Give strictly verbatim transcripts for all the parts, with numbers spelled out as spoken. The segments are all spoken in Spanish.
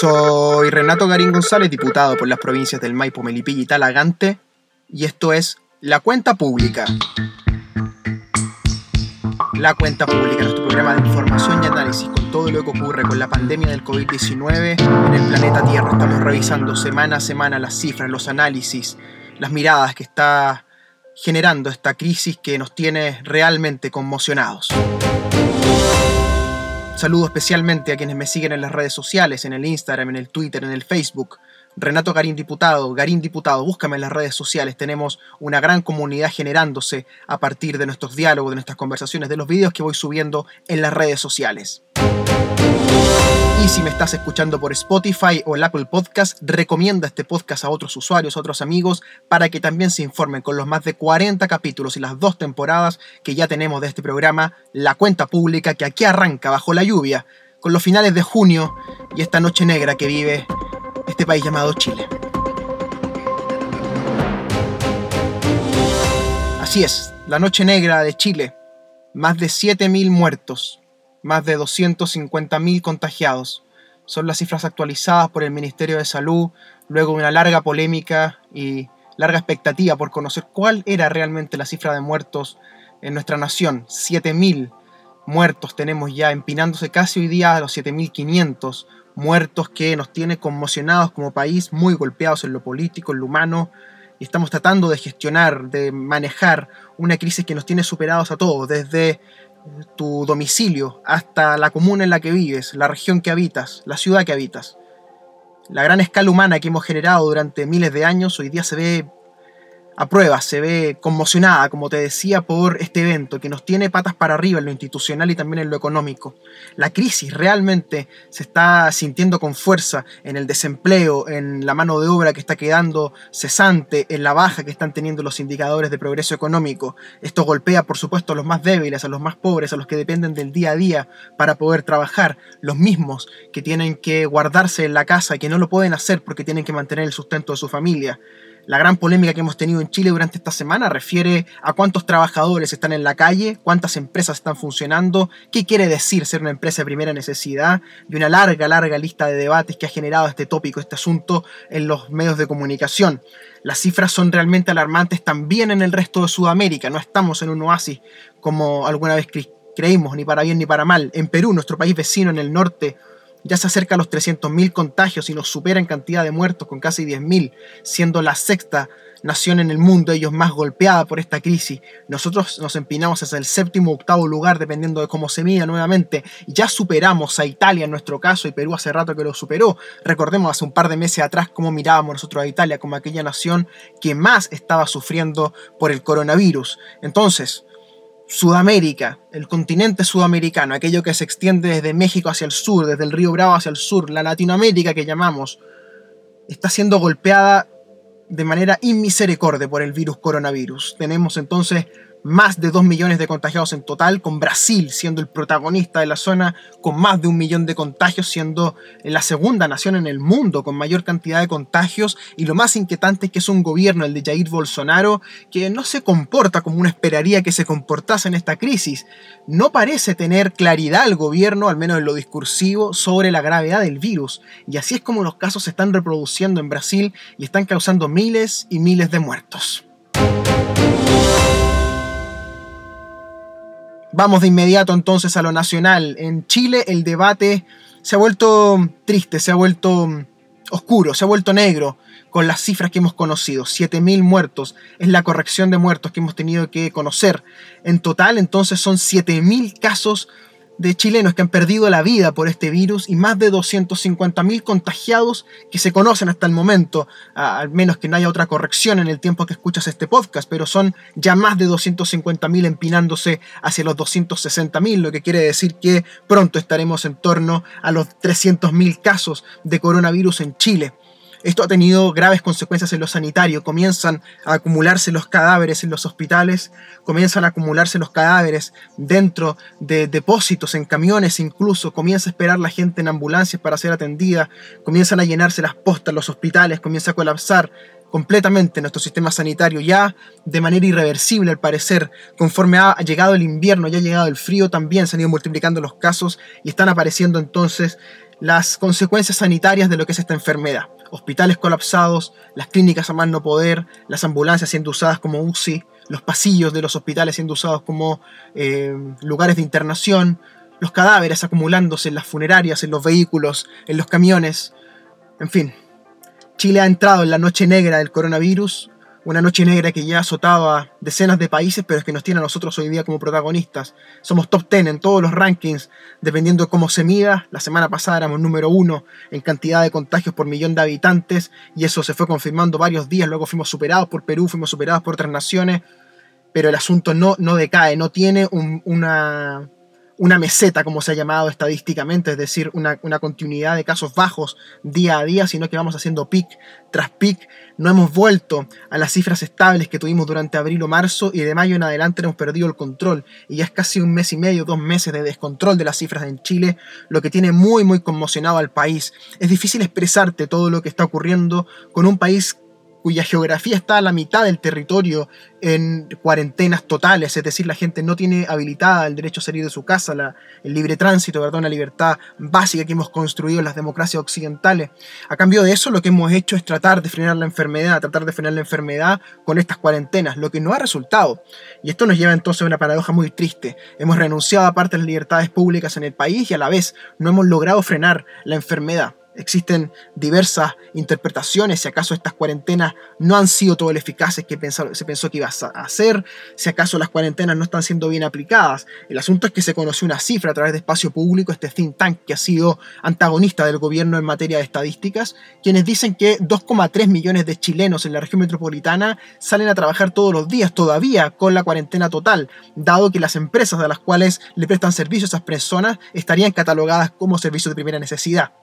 Soy Renato Garín González, diputado por las provincias del Maipo, Melipilla y Talagante, y esto es La Cuenta Pública. La Cuenta Pública, nuestro programa de información y análisis con todo lo que ocurre con la pandemia del covid diecinueve en el planeta Tierra. Estamos revisando semana a semana las cifras, los análisis, las miradas que está generando esta crisis que nos tiene realmente conmocionados. Saludo especialmente a quienes me siguen en las redes sociales, en el Instagram, en el Twitter, en el Facebook. Renato Garín Diputado, Garín Diputado, búscame en las redes sociales. Tenemos una gran comunidad generándose a partir de nuestros diálogos, de nuestras conversaciones, de los videos que voy subiendo en las redes sociales. Y si me estás escuchando por Spotify o el Apple Podcast, recomienda este podcast a otros usuarios, a otros amigos, para que también se informen con los más de cuarenta capítulos y las dos temporadas que ya tenemos de este programa, La Cuenta Pública, que aquí arranca bajo la lluvia, con los finales de junio y esta noche negra que vive este país llamado Chile. Así es, la noche negra de Chile, más de siete mil muertos. Más de doscientos cincuenta mil contagiados. Son las cifras actualizadas por el Ministerio de Salud, luego de una larga polémica y larga expectativa por conocer cuál era realmente la cifra de muertos en nuestra nación. siete mil muertos tenemos ya, empinándose casi hoy día a los siete mil quinientos muertos, que nos tiene conmocionados como país, muy golpeados en lo político, en lo humano, y estamos tratando de gestionar, de manejar una crisis que nos tiene superados a todos, desde tu domicilio hasta la comuna en la que vives, la región que habitas, la ciudad que habitas. La gran escala humana que hemos generado durante miles de años hoy día se ve a prueba, se ve conmocionada, como te decía, por este evento que nos tiene patas para arriba en lo institucional y también en lo económico. La crisis realmente se está sintiendo con fuerza en el desempleo, en la mano de obra que está quedando cesante, en la baja que están teniendo los indicadores de progreso económico. Esto golpea, por supuesto, a los más débiles, a los más pobres, a los que dependen del día a día para poder trabajar, los mismos que tienen que guardarse en la casa y que no lo pueden hacer porque tienen que mantener el sustento de su familia. La gran polémica que hemos tenido en Chile durante esta semana refiere a cuántos trabajadores están en la calle, cuántas empresas están funcionando, qué quiere decir ser una empresa de primera necesidad, y una larga, larga lista de debates que ha generado este tópico, este asunto en los medios de comunicación. Las cifras son realmente alarmantes también en el resto de Sudamérica. No estamos en un oasis como alguna vez cre- creímos, ni para bien ni para mal. En Perú, nuestro país vecino en el norte, ya se acerca a los trescientos mil contagios y nos supera en cantidad de muertos con casi diez mil, siendo la sexta nación en el mundo, ellos más golpeada por esta crisis. Nosotros nos empinamos hacia el séptimo o octavo lugar, dependiendo de cómo se mida nuevamente. Ya superamos a Italia en nuestro caso, y Perú hace rato que lo superó. Recordemos hace un par de meses atrás cómo mirábamos nosotros a Italia como aquella nación que más estaba sufriendo por el coronavirus. Entonces, Sudamérica, el continente sudamericano, aquello que se extiende desde México hacia el sur, desde el río Bravo hacia el sur, la Latinoamérica que llamamos, está siendo golpeada de manera inmisericordia por el virus coronavirus. Tenemos entonces más de dos millones de contagiados en total, con Brasil siendo el protagonista de la zona, con más de un millón de contagios, siendo la segunda nación en el mundo con mayor cantidad de contagios, y lo más inquietante es que es un gobierno, el de Jair Bolsonaro, que no se comporta como uno esperaría que se comportase en esta crisis. No parece tener claridad el gobierno, al menos en lo discursivo, sobre la gravedad del virus, y así es como los casos se están reproduciendo en Brasil y están causando miles y miles de muertos. Vamos de inmediato entonces a lo nacional. En Chile el debate se ha vuelto triste, se ha vuelto oscuro, se ha vuelto negro con las cifras que hemos conocido. siete mil muertos es la corrección de muertos que hemos tenido que conocer. En total entonces son siete mil casos de chilenos que han perdido la vida por este virus y más de doscientos cincuenta mil contagiados que se conocen hasta el momento, al menos que no haya otra corrección en el tiempo que escuchas este podcast, pero son ya más de doscientos cincuenta mil empinándose hacia los doscientos sesenta mil, lo que quiere decir que pronto estaremos en torno a los trescientos mil casos de coronavirus en Chile. Esto ha tenido graves consecuencias en lo sanitario. Comienzan a acumularse los cadáveres en los hospitales, comienzan a acumularse los cadáveres dentro de depósitos, en camiones incluso, comienza a esperar la gente en ambulancias para ser atendida, comienzan a llenarse las postas en los hospitales, comienza a colapsar completamente nuestro sistema sanitario, ya de manera irreversible al parecer. Conforme ha llegado el invierno, ya ha llegado el frío, también se han ido multiplicando los casos y están apareciendo entonces las consecuencias sanitarias de lo que es esta enfermedad. Hospitales colapsados, las clínicas a más no poder, las ambulancias siendo usadas como U C I, los pasillos de los hospitales siendo usados como eh, lugares de internación, los cadáveres acumulándose en las funerarias, en los vehículos, en los camiones. En fin, Chile ha entrado en la noche negra del coronavirus, una noche negra que ya ha azotado a decenas de países, pero es que nos tiene a nosotros hoy día como protagonistas. Somos top diez en todos los rankings, dependiendo de cómo se mida. La semana pasada éramos número uno en cantidad de contagios por millón de habitantes, y eso se fue confirmando varios días. Luego fuimos superados por Perú, fuimos superados por otras naciones, pero el asunto no, no decae, no tiene un, una... una meseta, como se ha llamado estadísticamente, es decir, una, una continuidad de casos bajos día a día, sino que vamos haciendo pic tras pic. No hemos vuelto a las cifras estables que tuvimos durante abril o marzo, y de mayo en adelante hemos perdido el control, y ya es casi un mes y medio, dos meses de descontrol de las cifras en Chile, lo que tiene muy muy conmocionado al país. Es difícil expresarte todo lo que está ocurriendo con un país cuya geografía está a la mitad del territorio en cuarentenas totales, es decir, la gente no tiene habilitada el derecho a salir de su casa, la, el libre tránsito, ¿verdad? Una libertad básica que hemos construido en las democracias occidentales. A cambio de eso, lo que hemos hecho es tratar de frenar la enfermedad, tratar de frenar la enfermedad con estas cuarentenas, lo que no ha resultado. Y esto nos lleva entonces a una paradoja muy triste. Hemos renunciado a parte de las libertades públicas en el país y a la vez no hemos logrado frenar la enfermedad. Existen diversas interpretaciones, si acaso estas cuarentenas no han sido todo lo eficaces que pensó, se pensó que iba a hacer, si acaso las cuarentenas no están siendo bien aplicadas. El asunto es que se conoció una cifra a través de Espacio Público, este think tank que ha sido antagonista del gobierno en materia de estadísticas, quienes dicen que dos coma tres millones de chilenos en la región metropolitana salen a trabajar todos los días todavía con la cuarentena total, dado que las empresas a las cuales le prestan servicio a esas personas estarían catalogadas como servicios de primera necesidad.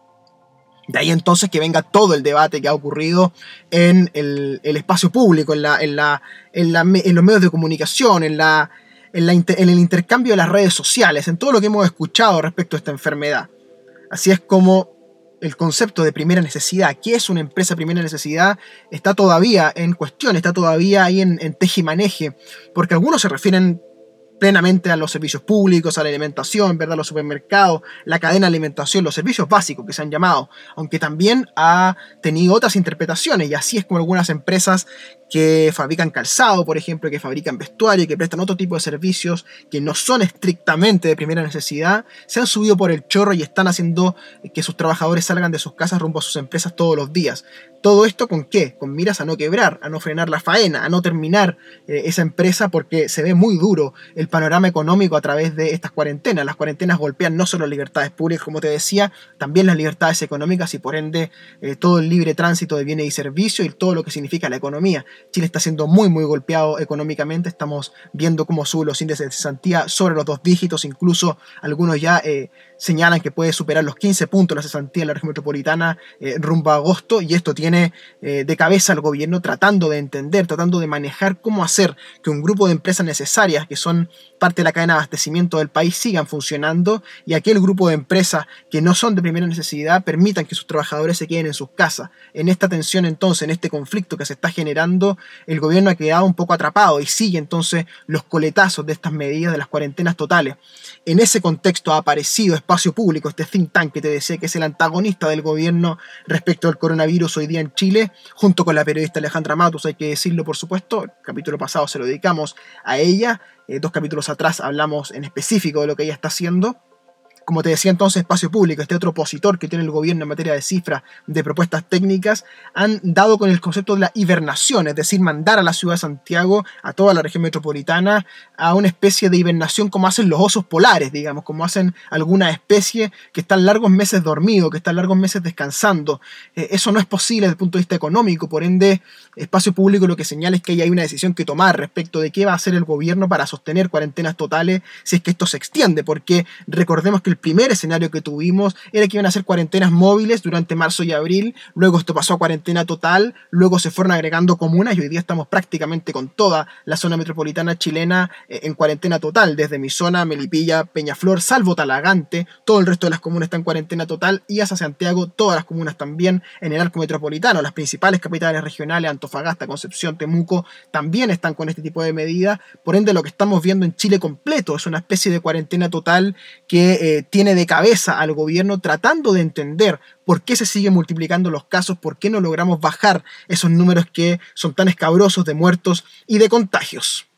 De ahí entonces que venga todo el debate que ha ocurrido en el, el espacio público, en, la, en, la, en, la, en los medios de comunicación, en, la, en, la, en el intercambio de las redes sociales, en todo lo que hemos escuchado respecto a esta enfermedad. Así es como el concepto de primera necesidad, ¿qué es una empresa de primera necesidad?, está todavía en cuestión, está todavía ahí en, en tejimaneje, porque algunos se refieren plenamente a los servicios públicos, a la alimentación, ¿verdad?, los supermercados, la cadena de alimentación, los servicios básicos que se han llamado, aunque también ha tenido otras interpretaciones, y así es como algunas empresas que fabrican calzado, por ejemplo, que fabrican vestuario, que prestan otro tipo de servicios que no son estrictamente de primera necesidad, se han subido por el chorro y están haciendo que sus trabajadores salgan de sus casas rumbo a sus empresas todos los días. ¿Todo esto con qué? Con miras a no quebrar, a no frenar la faena, a no terminar eh, esa empresa, porque se ve muy duro el panorama económico a través de estas cuarentenas. Las cuarentenas golpean no solo las libertades públicas, como te decía, también las libertades económicas y por ende eh, todo el libre tránsito de bienes y servicios y todo lo que significa la economía. Chile está siendo muy muy golpeado económicamente, estamos viendo cómo suben los índices de cesantía sobre los dos dígitos, incluso algunos ya eh, señalan que puede superar los quince puntos la cesantía en la región metropolitana eh, rumbo a agosto, y esto tiene eh, de cabeza al gobierno tratando de entender, tratando de manejar cómo hacer que un grupo de empresas necesarias que son parte de la cadena de abastecimiento del país sigan funcionando, y aquel grupo de empresas que no son de primera necesidad permitan que sus trabajadores se queden en sus casas. En esta tensión entonces, en este conflicto que se está generando, el gobierno ha quedado un poco atrapado y sigue entonces los coletazos de estas medidas de las cuarentenas totales. En ese contexto ha aparecido Espacio Público, este think tank que te decía que es el antagonista del gobierno respecto al coronavirus hoy día en Chile, junto con la periodista Alejandra Matus, hay que decirlo por supuesto. El capítulo pasado se lo dedicamos a ella, eh, dos capítulos atrás hablamos en específico de lo que ella está haciendo. Como te decía entonces, Espacio Público, este otro opositor que tiene el gobierno en materia de cifras, de propuestas técnicas, han dado con el concepto de la hibernación, es decir, mandar a la ciudad de Santiago, a toda la región metropolitana, a una especie de hibernación como hacen los osos polares, digamos, como hacen alguna especie que están largos meses dormidos, que están largos meses descansando. Eh, eso no es posible desde el punto de vista económico, por ende, Espacio Público lo que señala es que hay una decisión que tomar respecto de qué va a hacer el gobierno para sostener cuarentenas totales si es que esto se extiende, porque recordemos que el primer escenario que tuvimos era que iban a hacer cuarentenas móviles durante marzo y abril, luego esto pasó a cuarentena total, luego se fueron agregando comunas y hoy día estamos prácticamente con toda la zona metropolitana chilena eh, en cuarentena total, desde mi zona, Melipilla, Peñaflor, salvo Talagante, todo el resto de las comunas están en cuarentena total, y hacia Santiago todas las comunas también en el arco metropolitano, las principales capitales regionales, Antofagasta, Concepción, Temuco, también están con este tipo de medidas. Por ende, lo que estamos viendo en Chile completo es una especie de cuarentena total que eh, tiene de cabeza al gobierno tratando de entender por qué se siguen multiplicando los casos, por qué no logramos bajar esos números que son tan escabrosos de muertos y de contagios.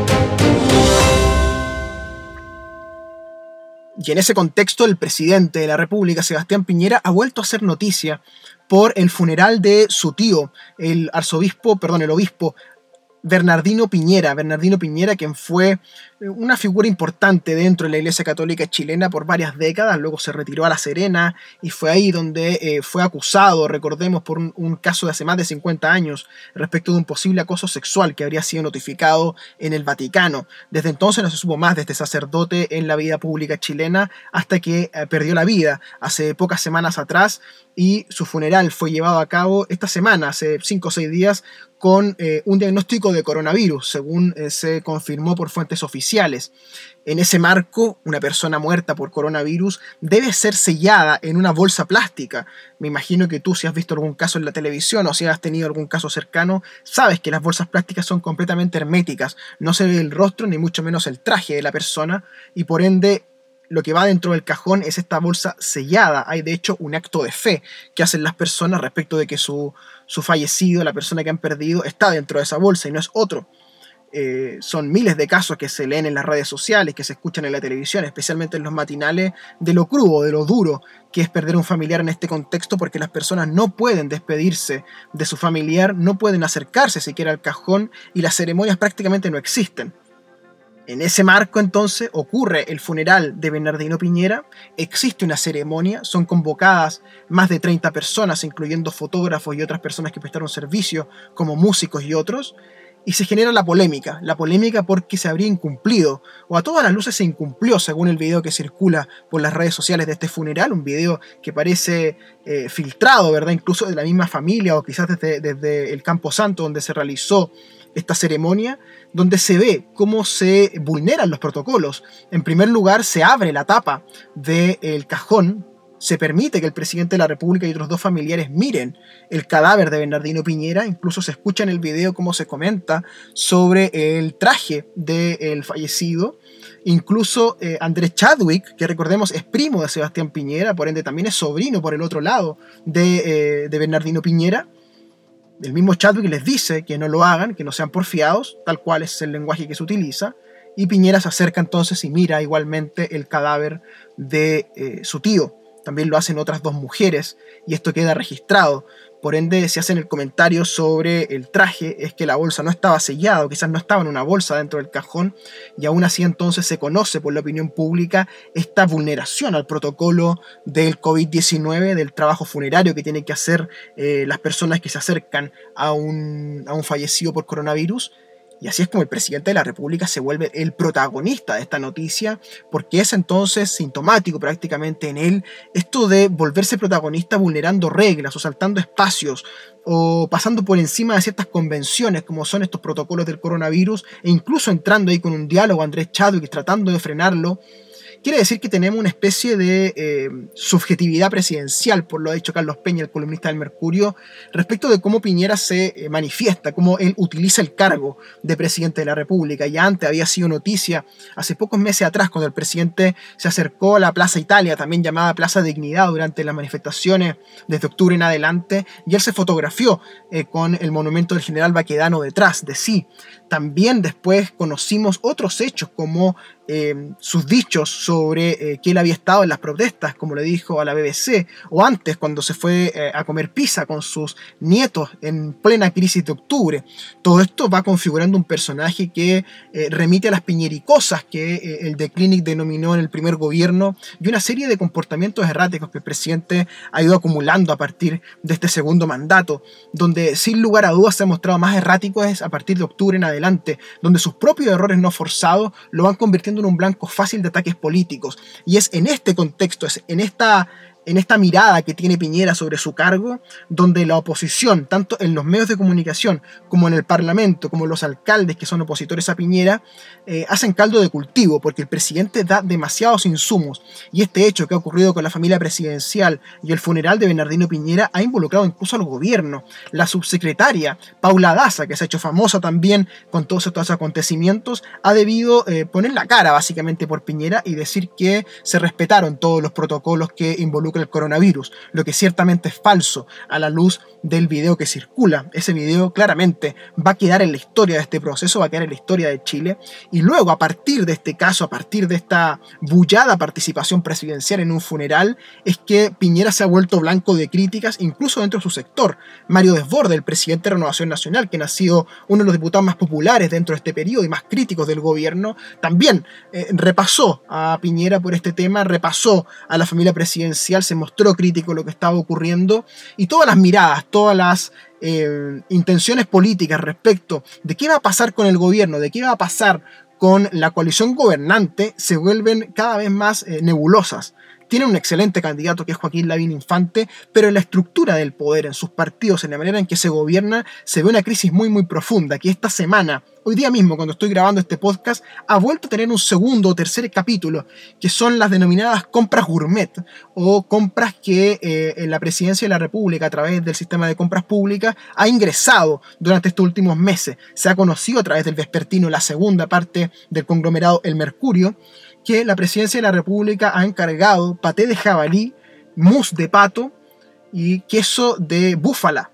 Y en ese contexto, el presidente de la República, Sebastián Piñera, ha vuelto a hacer noticia por el funeral de su tío, el arzobispo, perdón, el obispo Bernardino Piñera. Bernardino Piñera, quien fue una figura importante dentro de la Iglesia Católica chilena por varias décadas, luego se retiró a La Serena y fue ahí donde eh, fue acusado, recordemos, por un, un caso de hace más de cincuenta años respecto de un posible acoso sexual que habría sido notificado en el Vaticano. Desde entonces no se supo más de este sacerdote en la vida pública chilena hasta que eh, perdió la vida hace pocas semanas atrás, y su funeral fue llevado a cabo esta semana, hace cinco o seis días, con eh, un diagnóstico de coronavirus, según eh, se confirmó por fuentes oficiales. En ese marco, una persona muerta por coronavirus debe ser sellada en una bolsa plástica. Me imagino que tú, si has visto algún caso en la televisión o si has tenido algún caso cercano, sabes que las bolsas plásticas son completamente herméticas. No se ve el rostro ni mucho menos el traje de la persona y por ende lo que va dentro del cajón es esta bolsa sellada. Hay de hecho un acto de fe que hacen las personas respecto de que su, su fallecido, la persona que han perdido, está dentro de esa bolsa y no es otro. Eh, son miles de casos que se leen en las redes sociales, que se escuchan en la televisión, especialmente en los matinales, de lo crudo, de lo duro que es perder un familiar en este contexto, porque las personas no pueden despedirse de su familiar, no pueden acercarse siquiera al cajón y las ceremonias prácticamente no existen. En ese marco, entonces, ocurre el funeral de Bernardino Piñera, existe una ceremonia, son convocadas más de treinta personas, incluyendo fotógrafos y otras personas que prestaron servicio, como músicos y otros, y se genera la polémica, la polémica porque se habría incumplido, o a todas las luces se incumplió, según el video que circula por las redes sociales de este funeral, un video que parece eh, filtrado, ¿verdad? Incluso de la misma familia, o quizás desde, desde el Campo Santo, donde se realizó esta ceremonia, donde se ve cómo se vulneran los protocolos. En primer lugar, se abre la tapa del cajón, se permite que el presidente de la República y otros dos familiares miren el cadáver de Bernardino Piñera, incluso se escucha en el video cómo se comenta sobre el traje del fallecido. Incluso eh, Andrés Chadwick, que recordemos es primo de Sebastián Piñera, por ende también es sobrino por el otro lado de, eh, de Bernardino Piñera. El mismo Chadwick les dice que no lo hagan, que no sean porfiados, tal cual es el lenguaje que se utiliza, y Piñera se acerca entonces y mira igualmente el cadáver de eh, su tío. También lo hacen otras dos mujeres y esto queda registrado. Por ende, si hacen el comentario sobre el traje, es que la bolsa no estaba sellada o quizás no estaba en una bolsa dentro del cajón, y aún así entonces se conoce por la opinión pública esta vulneración al protocolo del COVID diecinueve, del trabajo funerario que tienen que hacer eh, las personas que se acercan a un, a un fallecido por coronavirus. Y así es como el presidente de la República se vuelve el protagonista de esta noticia, porque es entonces sintomático prácticamente en él esto de volverse protagonista vulnerando reglas o saltando espacios o pasando por encima de ciertas convenciones como son estos protocolos del coronavirus, e incluso entrando ahí con un diálogo a Andrés Chadwick tratando de frenarlo. Quiere decir que tenemos una especie de eh, subjetividad presidencial, por lo ha dicho Carlos Peña, el columnista del Mercurio, respecto de cómo Piñera se eh, manifiesta, cómo él utiliza el cargo de presidente de la República. Ya antes había sido noticia, hace pocos meses atrás, cuando el presidente se acercó a la Plaza Italia, también llamada Plaza Dignidad, durante las manifestaciones desde octubre en adelante, y él se fotografió eh, con el monumento del general Baquedano detrás de sí. También después conocimos otros hechos como eh, sus dichos sobre eh, que él había estado en las protestas, como le dijo a la B B C, o antes cuando se fue eh, a comer pizza con sus nietos en plena crisis de octubre. Todo esto va configurando un personaje que eh, remite a las piñericosas que eh, el The Clinic denominó en el primer gobierno, y una serie de comportamientos erráticos que el presidente ha ido acumulando a partir de este segundo mandato, donde sin lugar a dudas se ha mostrado más errático es a partir de octubre en adelante, donde sus propios errores no forzados lo van convirtiendo en un blanco fácil de ataques políticos. Y es en este contexto, es en esta en esta mirada que tiene Piñera sobre su cargo, donde la oposición, tanto en los medios de comunicación como en el Parlamento, como los alcaldes que son opositores a Piñera, eh, hacen caldo de cultivo, porque el presidente da demasiados insumos, y este hecho que ha ocurrido con la familia presidencial y el funeral de Bernardino Piñera ha involucrado incluso al gobierno. La subsecretaria Paula Daza, que se ha hecho famosa también con todos estos acontecimientos, ha debido eh, poner la cara básicamente por Piñera y decir que se respetaron todos los protocolos que involucran el coronavirus, lo que ciertamente es falso a la luz del video que circula. Ese video claramente va a quedar en la historia de este proceso, va a quedar en la historia de Chile, y luego a partir de este caso, a partir de esta bullada participación presidencial en un funeral, es que Piñera se ha vuelto blanco de críticas, incluso dentro de su sector. Mario Desbordes, el presidente de Renovación Nacional, quien ha sido uno de los diputados más populares dentro de este periodo y más críticos del gobierno, también eh, repasó a Piñera por este tema, repasó a la familia presidencial, se mostró crítico de lo que estaba ocurriendo, y todas las miradas, todas las eh, intenciones políticas respecto de qué va a pasar con el gobierno, de qué va a pasar con la coalición gobernante, se vuelven cada vez más eh, nebulosas. Tiene un excelente candidato que es Joaquín Lavín Infante, pero en la estructura del poder, en sus partidos, en la manera en que se gobierna, se ve una crisis muy muy profunda, que esta semana, hoy día mismo cuando estoy grabando este podcast, ha vuelto a tener un segundo o tercer capítulo, que son las denominadas compras gourmet, o compras que eh, en la presidencia de la República, a través del sistema de compras públicas, ha ingresado durante estos últimos meses. Se ha conocido a través del vespertino, la segunda parte del conglomerado El Mercurio, que la presidencia de la República ha encargado paté de jabalí, mousse de pato y queso de búfala.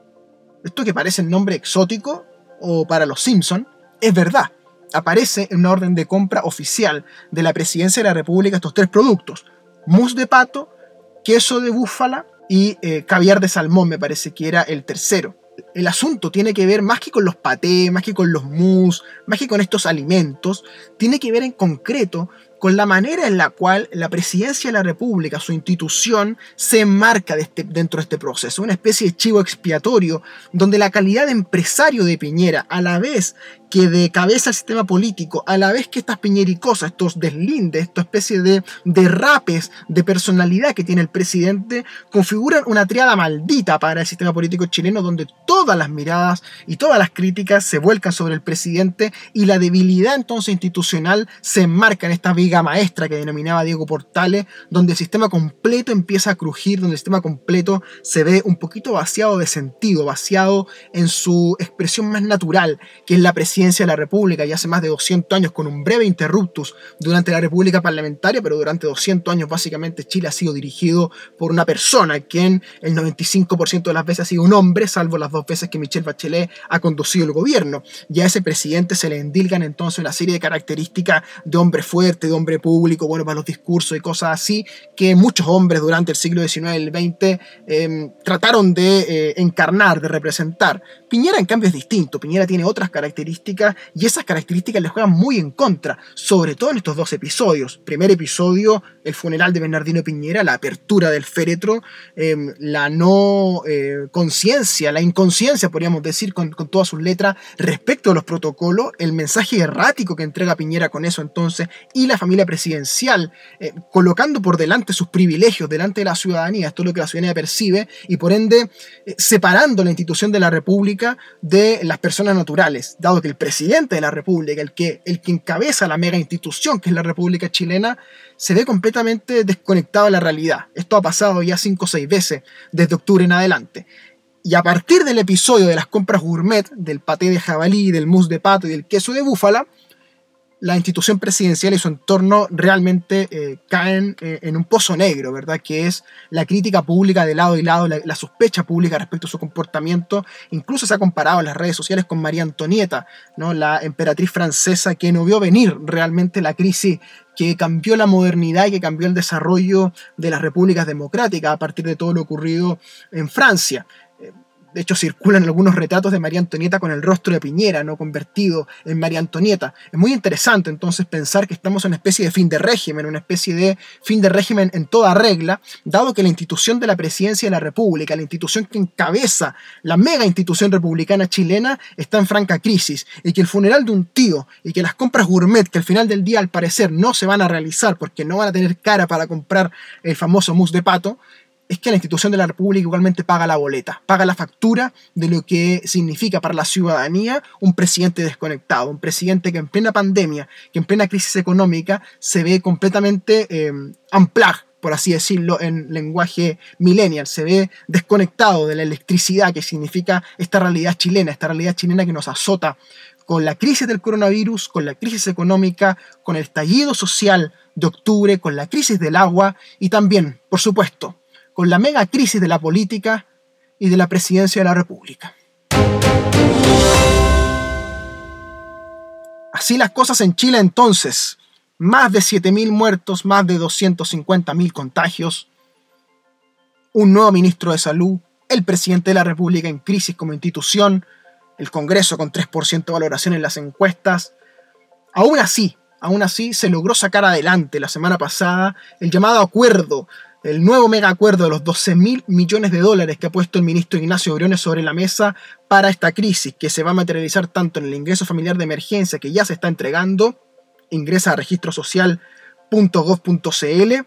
Esto que parece el nombre exótico o para los Simpson, es verdad. Aparece en una orden de compra oficial de la presidencia de la República estos tres productos: mousse de pato, queso de búfala y eh, caviar de salmón, me parece que era el tercero. El asunto tiene que ver más que con los patés, más que con los mousse, más que con estos alimentos, tiene que ver en concreto con la manera en la cual la presidencia de la República, su institución, se enmarca de este, dentro de este proceso. Una especie de chivo expiatorio donde la calidad de empresario de Piñera, a la vez que de cabeza del sistema político, a la vez que estas piñericosas, estos deslindes, esta especie de derrapes de personalidad que tiene el presidente, configuran una triada maldita para el sistema político chileno, donde todas las miradas y todas las críticas se vuelcan sobre el presidente, y la debilidad entonces institucional se enmarca en esta viga maestra que denominaba Diego Portales, donde el sistema completo empieza a crujir, donde el sistema completo se ve un poquito vaciado de sentido, vaciado en su expresión más natural, que es la presidencia de la República, y hace más de doscientos años, con un breve interruptus durante la República Parlamentaria, pero durante doscientos años básicamente Chile ha sido dirigido por una persona, quien el noventa y cinco por ciento de las veces ha sido un hombre, salvo las dos veces que Michelle Bachelet ha conducido el gobierno. Y a ese presidente se le endilgan entonces una serie de características de hombre fuerte, de hombre público, bueno para los discursos y cosas así, que muchos hombres durante el siglo diecinueve y el veinte eh, trataron de eh, encarnar, de representar. Piñera en cambio es distinto. Piñera tiene otras características, y esas características le juegan muy en contra, sobre todo en estos dos episodios. Primer episodio, el funeral de Bernardino Piñera, la apertura del féretro, eh, la no eh, conciencia, la inconsciencia, podríamos decir, con, con todas sus letras respecto a los protocolos, el mensaje errático que entrega Piñera con eso entonces, y la familia presidencial, eh, colocando por delante sus privilegios, delante de la ciudadanía, esto es lo que la ciudadanía percibe, y por ende eh, separando la institución de la República de las personas naturales, dado que el presidente de la República, el que, el que encabeza la mega institución que es la República Chilena, se ve completamente desconectado de la realidad. Esto ha pasado ya cinco o seis veces desde octubre en adelante. Y a partir del episodio de las compras gourmet, del paté de jabalí, del mousse de pato y del queso de búfala, la institución presidencial y su entorno realmente eh, caen eh, en un pozo negro, ¿verdad? Que es la crítica pública de lado y lado, la, la sospecha pública respecto a su comportamiento. Incluso se ha comparado en las redes sociales con María Antonieta, ¿no? La emperatriz francesa que no vio venir realmente la crisis que cambió la modernidad y que cambió el desarrollo de las repúblicas democráticas a partir de todo lo ocurrido en Francia. De hecho, circulan algunos retratos de María Antonieta con el rostro de Piñera, no convertido en María Antonieta. Es muy interesante entonces pensar que estamos en una especie de fin de régimen, una especie de fin de régimen en toda regla, dado que la institución de la presidencia de la República, la institución que encabeza la mega institución republicana chilena, está en franca crisis, y que el funeral de un tío y que las compras gourmet, que al final del día al parecer no se van a realizar porque no van a tener cara para comprar el famoso mousse de pato, es que la institución de la República igualmente paga la boleta, paga la factura de lo que significa para la ciudadanía un presidente desconectado, un presidente que en plena pandemia, que en plena crisis económica se ve completamente eh, unplugged, por así decirlo, en lenguaje millennial, se ve desconectado de la electricidad que significa esta realidad chilena, esta realidad chilena que nos azota con la crisis del coronavirus, con la crisis económica, con el estallido social de octubre, con la crisis del agua y también, por supuesto, con la mega crisis de la política y de la presidencia de la República. Así las cosas en Chile entonces. Más de siete mil muertos, más de doscientos cincuenta mil contagios, un nuevo ministro de salud, el presidente de la República en crisis como institución, el Congreso con tres por ciento de valoración en las encuestas. Aún así, aún así se logró sacar adelante la semana pasada el llamado acuerdo, el nuevo mega acuerdo de los doce mil millones de dólares que ha puesto el ministro Ignacio Briones sobre la mesa para esta crisis, que se va a materializar tanto en el ingreso familiar de emergencia que ya se está entregando. Ingresa a registro social punto gov punto cl.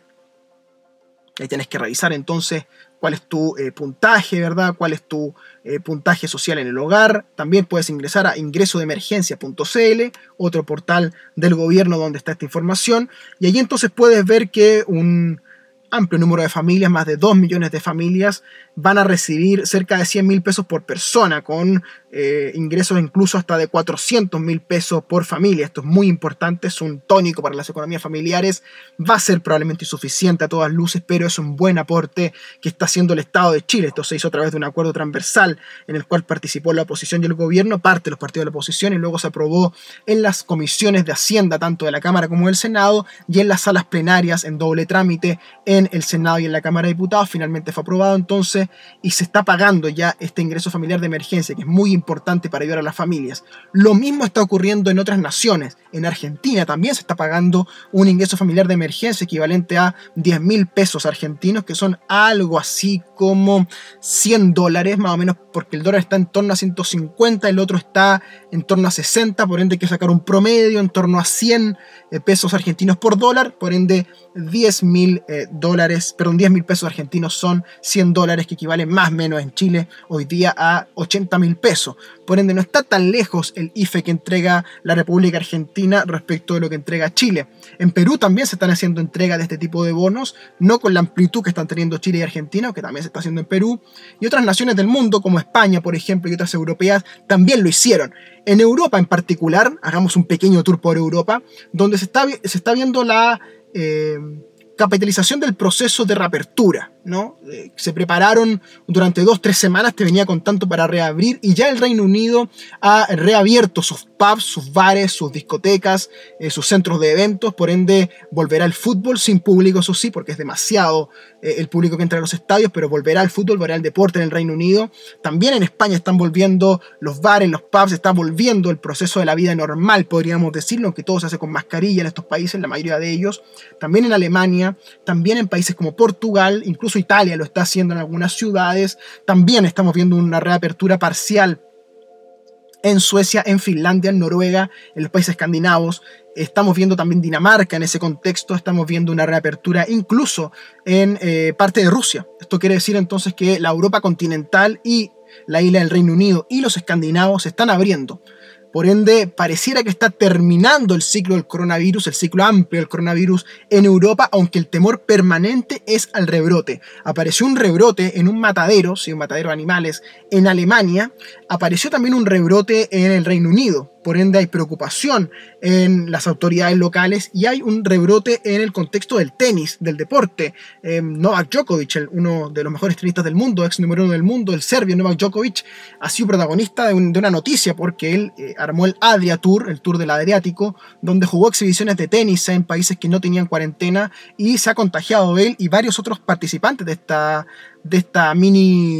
Ahí tienes que revisar entonces cuál es tu eh, puntaje, ¿verdad? Cuál es tu eh, puntaje social en el hogar. También puedes ingresar a ingreso de emergencia punto cl, otro portal del gobierno donde está esta información. Y allí entonces puedes ver que un amplio número de familias, más de dos millones de familias, van a recibir cerca de cien mil pesos por persona, con eh, ingresos incluso hasta de cuatrocientos mil pesos por familia. Esto es muy importante, es un tónico para las economías familiares. Va a ser probablemente insuficiente a todas luces, pero es un buen aporte que está haciendo el Estado de Chile. Esto se hizo a través de un acuerdo transversal en el cual participó la oposición y el gobierno, parte de los partidos de la oposición, y luego se aprobó en las comisiones de Hacienda, tanto de la Cámara como del Senado, y en las salas plenarias en doble trámite en el Senado y en la Cámara de Diputados. Finalmente fue aprobado entonces y se está pagando ya este ingreso familiar de emergencia, que es muy importante para ayudar a las familias. Lo mismo está ocurriendo en otras naciones. En Argentina también se está pagando un ingreso familiar de emergencia equivalente a diez mil pesos argentinos, que son algo así como cien dólares más o menos, porque el dólar está en torno a ciento cincuenta, el otro está en torno a sesenta, por ende hay que sacar un promedio en torno a cien pesos argentinos por dólar, por ende diez mil eh, dólares, perdón, diez mil pesos argentinos son cien dólares, que equivalen más o menos en Chile hoy día a ochenta mil pesos. Por ende no está tan lejos el I F E que entrega la República Argentina respecto de lo que entrega Chile. En Perú también se están haciendo entregas de este tipo de bonos, no con la amplitud que están teniendo Chile y Argentina, que también se está haciendo en Perú, y otras naciones del mundo como España, por ejemplo, y otras europeas también lo hicieron. En Europa en particular, hagamos un pequeño tour por Europa, donde se está, se está viendo la eh, capitalización del proceso de reapertura, ¿no? Eh, se prepararon durante dos, tres semanas, te venía contando, para reabrir, y ya el Reino Unido ha reabierto sus pubs, sus bares, sus discotecas, eh, sus centros de eventos. Por ende volverá el fútbol, sin público eso sí, porque es demasiado eh, el público que entra a los estadios, pero volverá el fútbol, volverá el deporte en el Reino Unido. También en España están volviendo los bares, los pubs, está volviendo el proceso de la vida normal, podríamos decirlo, aunque todo se hace con mascarilla en estos países, la mayoría de ellos. También en Alemania, también en países como Portugal, incluso Italia lo está haciendo en algunas ciudades. También estamos viendo una reapertura parcial en Suecia, en Finlandia, en Noruega, en los países escandinavos. Estamos viendo también Dinamarca en ese contexto. Estamos viendo una reapertura incluso en eh, parte de Rusia. Esto quiere decir entonces que la Europa continental y la isla del Reino Unido y los escandinavos se están abriendo. Por ende, pareciera que está terminando el ciclo del coronavirus, el ciclo amplio del coronavirus en Europa, aunque el temor permanente es al rebrote. Apareció un rebrote en un matadero, sí, un matadero de animales, en Alemania. Apareció también un rebrote en el Reino Unido. Por ende, hay preocupación en las autoridades locales y hay un rebrote en el contexto del tenis, del deporte. Eh, Novak Djokovic, el, uno de los mejores tenistas del mundo, ex número uno del mundo, el serbio Novak Djokovic, ha sido protagonista de, un, de una noticia, porque él eh, armó el Adria Tour, el Tour del Adriático, donde jugó exhibiciones de tenis en países que no tenían cuarentena, y se ha contagiado él y varios otros participantes de esta, de esta mini...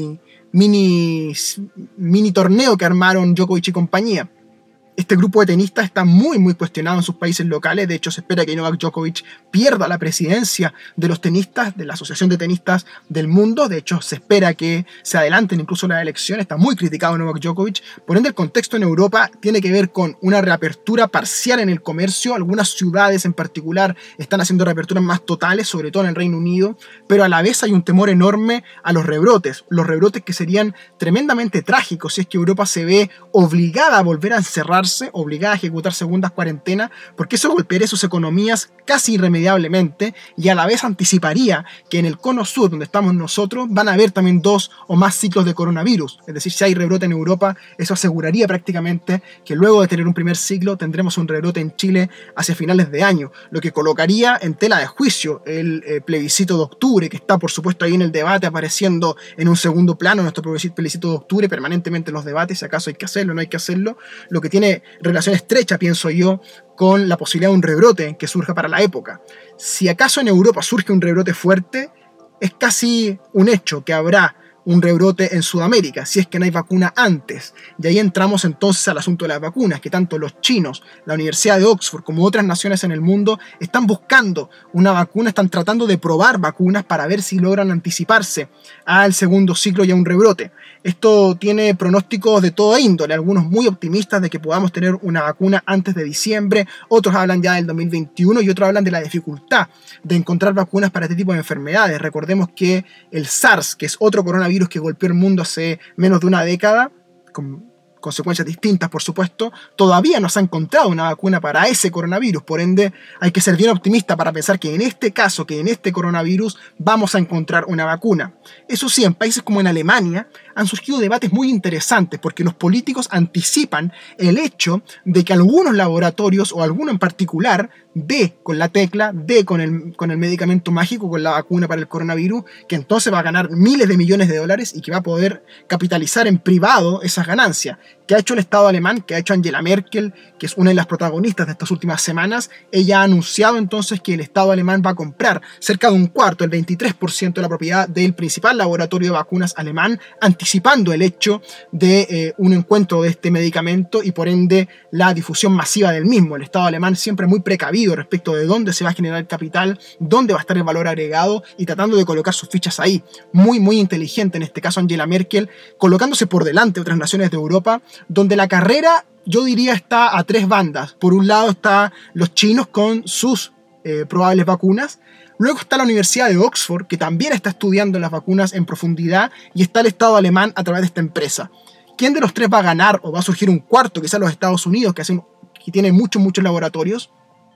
mini, mini torneo que armaron Djokovic y compañía. Este grupo de tenistas está muy muy cuestionado en sus países locales. De hecho, se espera que Novak Djokovic pierda la presidencia de los tenistas, de la Asociación de Tenistas del Mundo. De hecho, se espera que se adelanten incluso las elecciones. Está muy criticado Novak Djokovic. Por ende, el contexto en Europa tiene que ver con una reapertura parcial en el comercio. Algunas ciudades en particular están haciendo reaperturas más totales, sobre todo en el Reino Unido. Pero a la vez hay un temor enorme a los rebrotes. Los rebrotes que serían tremendamente trágicos si es que Europa se ve obligada a volver a encerrarse, obligada a ejecutar segundas cuarentenas, porque eso golpearía sus economías casi irremediablemente y a la vez anticiparía que en el cono sur, donde estamos nosotros, van a haber también dos o más ciclos de coronavirus. Es decir, si hay rebrote en Europa, eso aseguraría prácticamente que luego de tener un primer ciclo tendremos un rebrote en Chile hacia finales de año, lo que colocaría en tela de juicio el eh, plebiscito de octubre, que está por supuesto ahí en el debate, apareciendo en un segundo plano, nuestro plebiscito de octubre, permanentemente en los debates, si acaso hay que hacerlo o no hay que hacerlo, lo que tiene relación estrecha, pienso yo, con la posibilidad de un rebrote que surja para la época. Si acaso en Europa surge un rebrote fuerte, es casi un hecho que habrá un rebrote en Sudamérica, si es que no hay vacuna antes. Y ahí entramos entonces al asunto de las vacunas, que tanto los chinos, la Universidad de Oxford, como otras naciones en el mundo, están buscando una vacuna, están tratando de probar vacunas para ver si logran anticiparse al segundo ciclo y a un rebrote. Esto tiene pronósticos de toda índole, algunos muy optimistas de que podamos tener una vacuna antes de diciembre, otros hablan ya del dos mil veintiuno y otros hablan de la dificultad de encontrar vacunas para este tipo de enfermedades. Recordemos que el SARS, que es otro coronavirus que golpeó el mundo hace menos de una década, con consecuencias distintas por supuesto, todavía no se ha encontrado una vacuna para ese coronavirus. Por ende, hay que ser bien optimista para pensar que en este caso, que en este coronavirus, vamos a encontrar una vacuna. Eso sí, en países como en Alemania han surgido debates muy interesantes porque los políticos anticipan el hecho de que algunos laboratorios, o alguno en particular, dé con la tecla, dé con el, con el medicamento mágico, con la vacuna para el coronavirus, que entonces va a ganar miles de millones de dólares y que va a poder capitalizar en privado esas ganancias. ¿Qué ha hecho el Estado alemán? ¿Qué ha hecho Angela Merkel, que es una de las protagonistas de estas últimas semanas? Ella ha anunciado entonces que el Estado alemán va a comprar cerca de un cuarto, el veintitrés por ciento de la propiedad del principal laboratorio de vacunas alemán, anticipando el hecho de eh, un encuentro de este medicamento y por ende la difusión masiva del mismo. El Estado alemán siempre muy precavido respecto de dónde se va a generar el capital, dónde va a estar el valor agregado y tratando de colocar sus fichas ahí. Muy, muy inteligente en este caso Angela Merkel, colocándose por delante de otras naciones de Europa, donde la carrera, yo diría, está a tres bandas. Por un lado está los chinos con sus eh, probables vacunas. Luego está la Universidad de Oxford, que también está estudiando las vacunas en profundidad. Y está el Estado alemán a través de esta empresa. ¿Quién de los tres va a ganar o va a surgir un cuarto, quizás los Estados Unidos, que, hacen, que tiene muchos, muchos laboratorios?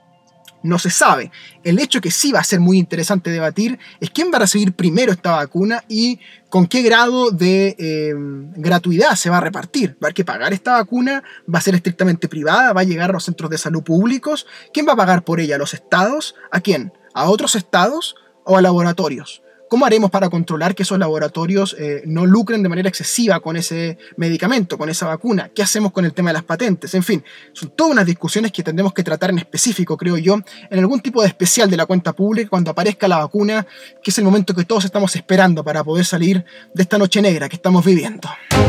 No se sabe. El hecho que sí va a ser muy interesante debatir es quién va a recibir primero esta vacuna y con qué grado de eh, gratuidad se va a repartir. ¿Va a haber que pagar esta vacuna? ¿Va a ser estrictamente privada? ¿Va a llegar a los centros de salud públicos? ¿Quién va a pagar por ella? ¿A los estados? ¿A quién? ¿A otros estados o a laboratorios? ¿Cómo haremos para controlar que esos laboratorios eh, no lucren de manera excesiva con ese medicamento, con esa vacuna? ¿Qué hacemos con el tema de las patentes? En fin, son todas unas discusiones que tendremos que tratar en específico, creo yo, en algún tipo de especial de la cuenta pública cuando aparezca la vacuna, que es el momento que todos estamos esperando para poder salir de esta noche negra que estamos viviendo.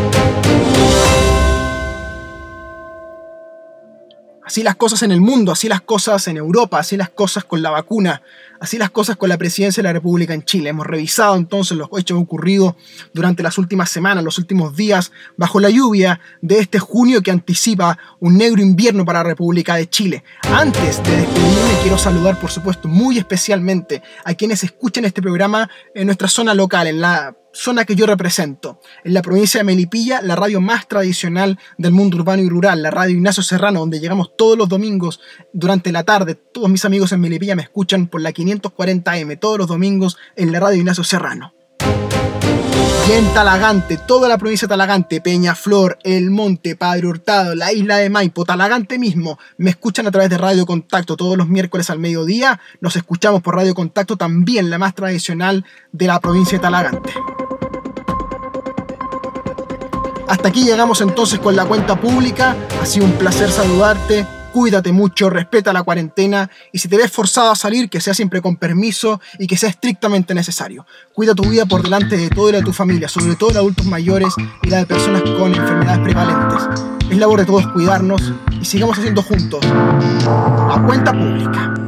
Así las cosas en el mundo, así las cosas en Europa, así las cosas con la vacuna, así las cosas con la presidencia de la República en Chile. Hemos revisado entonces los hechos ocurridos durante las últimas semanas, los últimos días, bajo la lluvia de este junio que anticipa un negro invierno para la República de Chile. Antes de despedirme, quiero saludar, por supuesto, muy especialmente a quienes escuchan este programa en nuestra zona local, en la zona que yo represento, en la provincia de Melipilla, la radio más tradicional del mundo urbano y rural, la radio Ignacio Serrano, donde llegamos todos los domingos durante la tarde. Todos mis amigos en Melipilla me escuchan por la quinientos cuarenta eme todos los domingos en la radio Ignacio Serrano. Y en Talagante, toda la provincia de Talagante, Peñaflor, El Monte, Padre Hurtado, la isla de Maipo, Talagante mismo, me escuchan a través de Radio Contacto todos los miércoles al mediodía. Nos escuchamos por Radio Contacto, también la más tradicional de la provincia de Talagante. Hasta aquí llegamos entonces con la cuenta pública. Ha sido un placer saludarte. Cuídate mucho, respeta la cuarentena y si te ves forzado a salir, que sea siempre con permiso y que sea estrictamente necesario. Cuida tu vida por delante de todo y la de tu familia, sobre todo de adultos mayores y la de personas con enfermedades prevalentes. Es labor de todos cuidarnos y sigamos haciendo juntos la cuenta pública.